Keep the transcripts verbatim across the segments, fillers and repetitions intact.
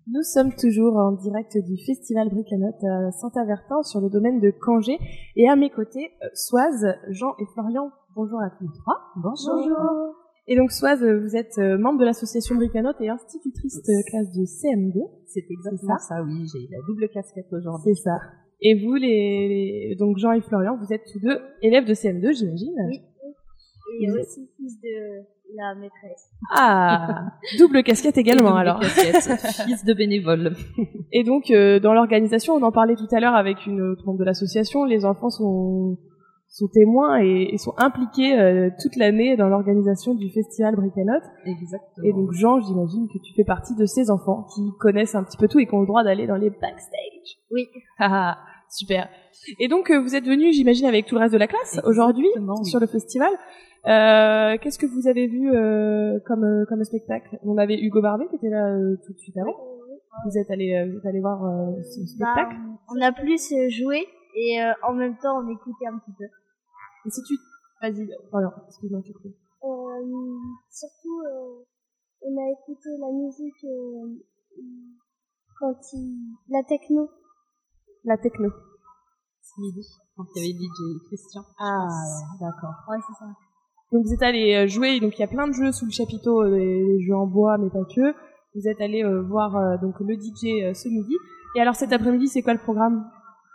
Nous sommes toujours en direct du Festival Bricanote à Saint-Avertin sur le domaine de Cangé. Et à mes côtés, Soise, Jean et Florian. Bonjour à tous les trois. Bonjour. Bonjour. Et donc Soise, vous êtes membre de l'association Bricanote et institutrice de classe de C M deux. C'est exactement ça, ça, oui. J'ai la double casquette aujourd'hui. C'est ça. Et vous, les, les... donc Jean et Florian, vous êtes tous deux élèves de C M deux, j'imagine. Oui. Et vous... aussi fils de la maîtresse. Ah, double casquette également double alors. Casquette, fils de bénévole. Et donc euh, dans l'organisation, on en parlait tout à l'heure avec une autre membre de l'association, les enfants sont sont témoins et, et sont impliqués euh, toute l'année dans l'organisation du Festival Bricanote. Exactement. Et donc Jean, j'imagine que tu fais partie de ces enfants qui connaissent un petit peu tout et qui ont le droit d'aller dans les backstage. Oui. Ah, super. Et donc euh, vous êtes venus, j'imagine, avec tout le reste de la classe aujourd'hui oui. sur le festival. Euh, qu'est-ce que vous avez vu euh, comme euh, comme spectacle? On avait Hugo Barbet qui était là euh, tout de suite avant. Vous êtes allé euh, vous êtes allé voir euh, ce spectacle? Bah, on a plus euh, joué et euh, en même temps on écoutait un petit peu. Et si tu vas-y, pardon, excuse-moi, tu peux. Euh, surtout euh, on a écouté la musique euh, quand il la techno. La techno. Ce midi, quand il y avait D J Christian. Ah, d'accord. Ouais, c'est ça. Donc vous êtes allé jouer, donc il y a plein de jeux sous le chapiteau, euh, des jeux en bois, mais pas que. Vous êtes allé euh, voir euh, donc le D J euh, ce midi. Et alors cet après-midi, c'est quoi le programme?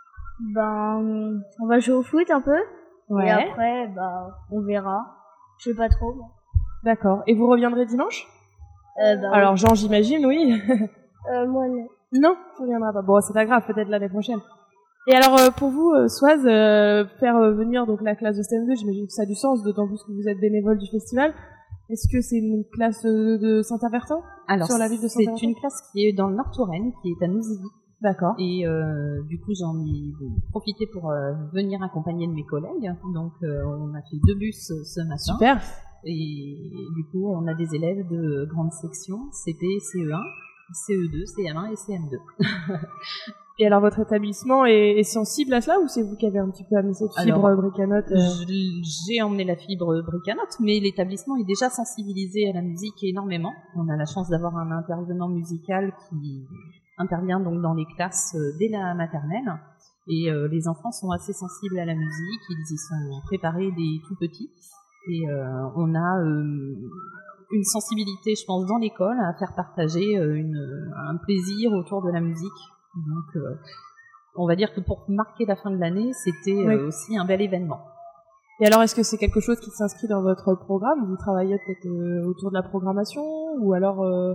Ben, on va jouer au foot un peu. Ouais. Et après, bah, on verra. Je sais pas trop. D'accord. Et vous reviendrez dimanche? euh, bah, Alors Jean, j'imagine, oui. euh, moi non. Non, tu reviendras pas. Bon, c'est pas grave, peut-être l'année prochaine. Et alors euh, pour vous, euh, Soise, euh, faire euh, venir donc la classe de C M deux, j'imagine que ça a du sens, d'autant plus que vous êtes bénévole du festival. Est-ce que c'est une classe euh, de Saint-Avertin? Alors sur la ville de Saint-Avertin? C'est une classe qui est dans le Nord-Touraine, qui est à Nouzilly. D'accord. Et euh, du coup, j'en ai profité pour euh, venir accompagner de mes collègues. Donc, euh, on a fait deux bus ce matin. Super. Et du coup, on a des élèves de grande section, C P, C E un, C E deux, C M un et C M deux. Et alors, votre établissement est, est sensible à cela ou c'est vous qui avez un petit peu amené cette fibre alors, Bricanote euh... J'ai emmené la fibre Bricanote, mais l'établissement est déjà sensibilisé à la musique énormément. On a la chance d'avoir un intervenant musical qui intervient donc dans les classes dès la maternelle. Et euh, les enfants sont assez sensibles à la musique, ils y sont préparés dès tout petits. Et euh, on a euh, une sensibilité, je pense, dans l'école à faire partager euh, une, un plaisir autour de la musique. Donc, euh, on va dire que pour marquer la fin de l'année, c'était euh, oui. aussi un bel événement. Et alors, est-ce que c'est quelque chose qui s'inscrit dans votre programme? Vous travaillez peut-être euh, autour de la programmation, ou alors euh,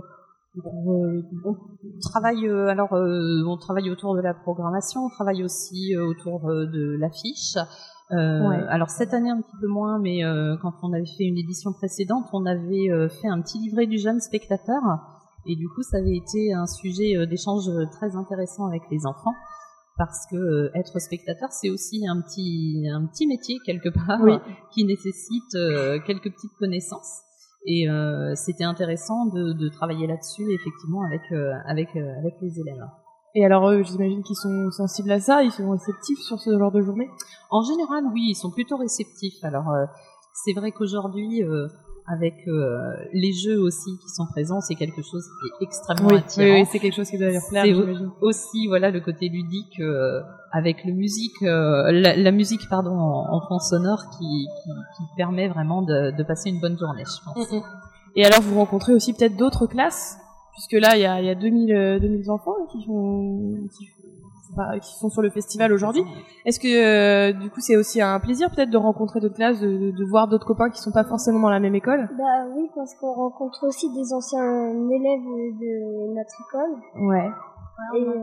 on, on travaille euh, alors euh, on travaille autour de la programmation, on travaille aussi euh, autour euh, de l'affiche. Euh, ouais. Alors cette année un petit peu moins, mais euh, quand on avait fait une édition précédente, on avait euh, fait un petit livret du jeune spectateur. Et du coup, ça avait été un sujet d'échange très intéressant avec les enfants, parce que euh, être spectateur, c'est aussi un petit un petit métier quelque part, oui. qui nécessite euh, quelques petites connaissances. Et euh, c'était intéressant de, de travailler là-dessus, effectivement, avec euh, avec euh, avec les élèves. Et alors eux, j'imagine qu'ils sont sensibles à ça, ils sont réceptifs sur ce genre de journée? En général, oui, ils sont plutôt réceptifs. Alors euh, c'est vrai qu'aujourd'hui, euh, avec euh, les jeux aussi qui sont présents, c'est quelque chose qui est extrêmement oui, attirant. Oui, oui, c'est quelque chose qui doit leur plaire, j'imagine. Aussi, voilà, le côté ludique euh, avec le musique, euh, la, la musique, pardon, en, en fond sonore qui, qui, qui permet vraiment de, de passer une bonne journée, je pense. Mm-hmm. Et alors, vous rencontrez aussi peut-être d'autres classes, puisque là, il y a, il y a deux mille, deux mille enfants qui font, qui, enfin, qui sont sur le festival aujourd'hui. Est-ce que euh, du coup c'est aussi un plaisir peut-être de rencontrer d'autres classes, de, de, de voir d'autres copains qui sont pas forcément dans la même école? Bah oui, parce qu'on rencontre aussi des anciens élèves de notre école. Ouais. Et, euh,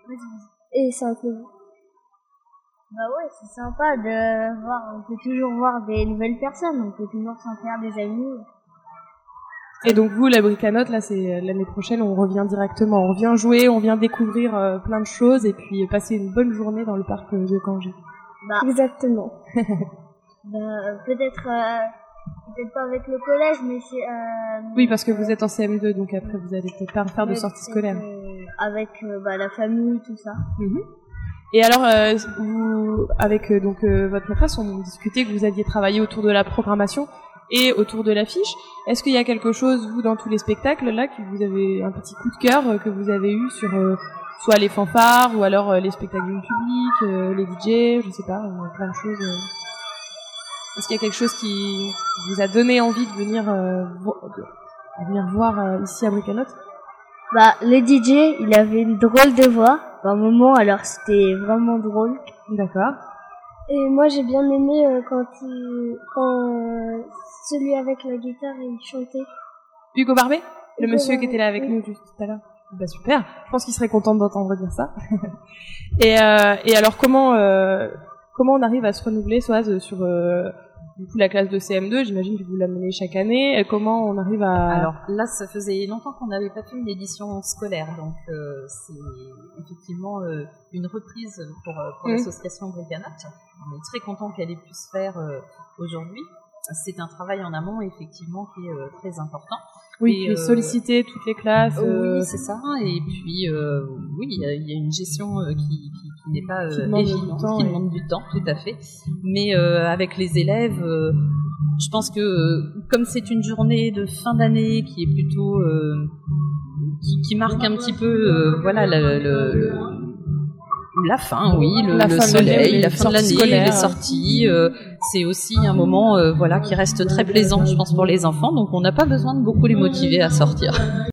et c'est un plaisir. Bah ouais, c'est sympa de voir, on peut toujours voir des nouvelles personnes, on peut toujours s'en faire des amis. Et donc vous, la Bricanote, là, c'est l'année prochaine, on revient directement, on vient jouer, on vient découvrir euh, plein de choses et puis passer une bonne journée dans le parc de Cangé. Bah, exactement. bah, peut-être, euh, peut-être pas avec le collège, mais c'est. Euh, oui, parce que vous êtes en C M deux, donc après vous allez peut-être pas faire de sortie scolaire. Euh, avec euh, bah, la famille, tout ça. Mm-hmm. Et alors, euh, vous, avec euh, donc euh, votre maîtresse, on discutait que vous aviez travaillé autour de la programmation. et autour de l'affiche. Est-ce qu'il y a quelque chose, vous, dans tous les spectacles, là, que vous avez un petit coup de cœur euh, que vous avez eu sur euh, soit les fanfares, ou alors euh, les spectacles du public, euh, les D J, je sais pas, euh, plein de choses. Euh. Est-ce qu'il y a quelque chose qui vous a donné envie de venir, euh, vo- de venir voir euh, ici à Bric-à-Notes? Bah, le D J, il avait une drôle de voix, par un moment, alors c'était vraiment drôle. D'accord. Et moi, j'ai bien aimé euh, quand, il, quand euh, celui avec la guitare, il chantait. Hugo Barbet, le Hugo monsieur Barbet, qui était là avec oui. nous juste tout à l'heure. Bah super. Je pense qu'il serait content d'entendre dire ça. et, euh, et alors comment euh, comment on arrive à se renouveler, Soaz, sur euh, du coup la classe de C M deux? J'imagine que vous l'amenez chaque année. Et comment on arrive à... Alors là, ça faisait longtemps qu'on n'avait pas fait une édition scolaire, donc euh, c'est effectivement euh, une reprise pour, pour mmh. l'association Bric-à-Notes. On est très content qu'elle ait pu se faire euh, aujourd'hui. C'est un travail en amont, effectivement, qui est euh, très important. Oui, et, puis euh, solliciter toutes les classes. Euh... Oui, c'est ça. Et puis, euh, oui, il y, y a une gestion euh, qui, qui, qui n'est pas qui euh, demande évidente, du temps, qui et... demande du temps, tout à fait. Mais euh, avec les élèves, euh, je pense que euh, comme c'est une journée de fin d'année qui est plutôt, euh, qui, qui marque un petit peu, euh, voilà, le, le, le la fin, oui, le, le soleil, la fin de l'année, les sorties. Euh, c'est aussi un moment, euh, voilà, qui reste très plaisant, je pense, pour les enfants. Donc, on n'a pas besoin de beaucoup les motiver à sortir.